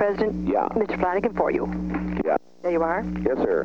President. Yeah. Mr. Flanagan for you. Yeah. There you are. Yes, sir.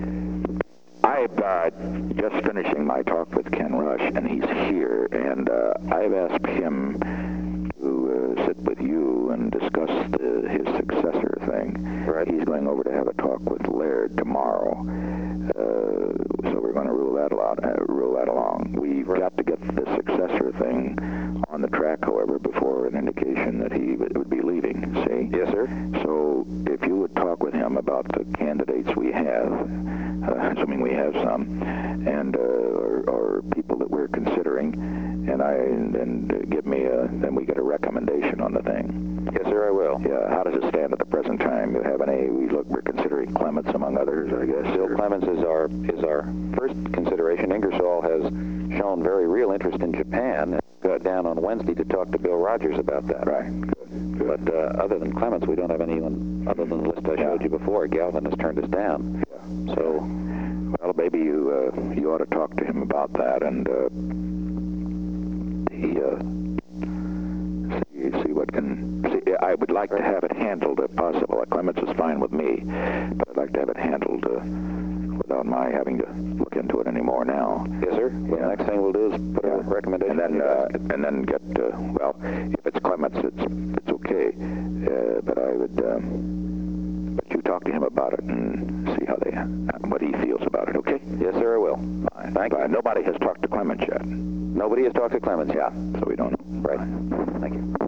I'm just finishing my talk with Ken Rush, and he's here, and I've asked him to sit with you and discuss his successor thing. Right. He's going over to have a talk with Laird tomorrow, so we're going to rule that along. We've got to get the successor thing on the track, however, before an indication that he would be leaving. See? Yes, sir. So if you would talk with him about the candidates we have, assuming we have some, and or people that we're considering, and give me then we get a recommendation on the thing. Yes, sir, I will. Yeah. How does it stand at the present time? You have any? We're considering Clements among others, I guess. Bill Clements is our first consideration. Ingersoll has shown very real interest in Japan. Got down on Wednesday to talk to Bill Rogers about that. Right. Good. But other than Clements, we don't have anyone other than the list I showed you before. Galvin has turned us down. Yeah. So, well, maybe you ought to talk to him about that and see what can. See, I would like to have it handled if possible. Clements is fine with me, but I'd like to have it handled without my having to look into it anymore now. yes, sir. Well, the next thing we'll do is put a recommendation. And then get well, if it's Clements, it's okay. But I would. But you talk to him about it and see what he feels about it. Okay? Yes, sir, I will. Fine. Thank you. Nobody has talked to Clements yet. Nobody has talked to Clements. Yeah. So we don't know. Right. Thank you.